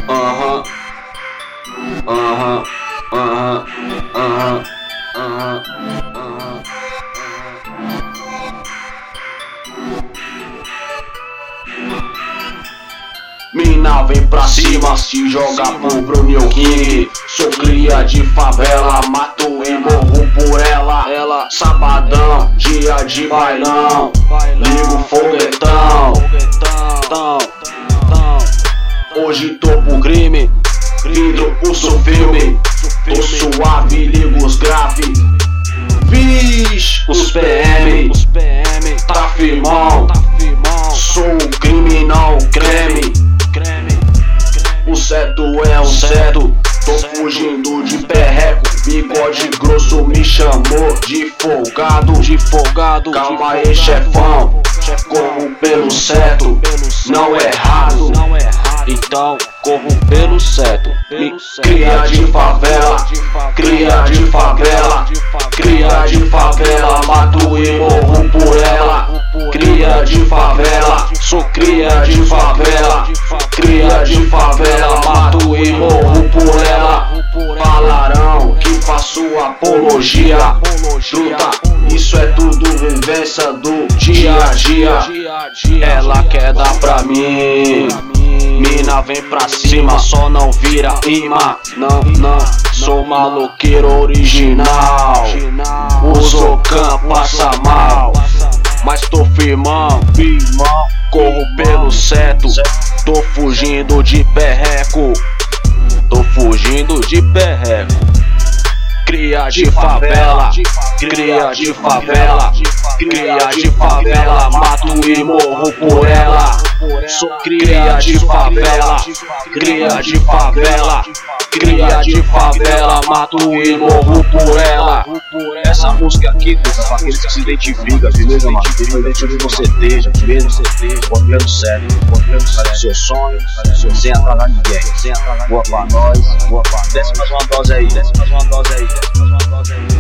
Aham, aham, aham, aham, aham, aham. Mina vem pra cima, se joga pro Bruno King. Sou cria de favela, mato e morro por ela. Sabadão, dia de bailão, ligo o foguetão. Hoje tô pro crime, vidro pulso filme. Tô suave, ligo os grave. Vixe, os PM, tá firmão. Sou um criminal, creme. O certo é o certo, tô fugindo de perreco. Bigode grosso me chamou de folgado. Calma aí, chefão, corro pelo certo, não é errado. Então corro pelo certo. Cria de favela, cria de favela, cria de favela, mato e morro por ela. Cria de favela, sou cria de favela, cria de favela, mato e morro por ela. Falarão que faço apologia, truta, isso é tudo vivência do dia a dia. Ela quer dar pra mim, mina vem pra cima, só não vira imã. Não, sou maloqueiro original. O Zocan passa mal, mas tô firmão, corro pelo certo. Tô fugindo de perreco, Cria de favela, cria de favela, cria de favela, mato e morro por ela. Sou cria de favela, cria de favela, cria de favela, mato e morro por ela. Essa música aqui é pra aqueles que se identificam, beleza, mano? Independente de onde você esteja, mesmo você esteja, contando certo, para o seu sonho, sem atrasar ninguém. Boa pra nós, desce mais uma dose aí,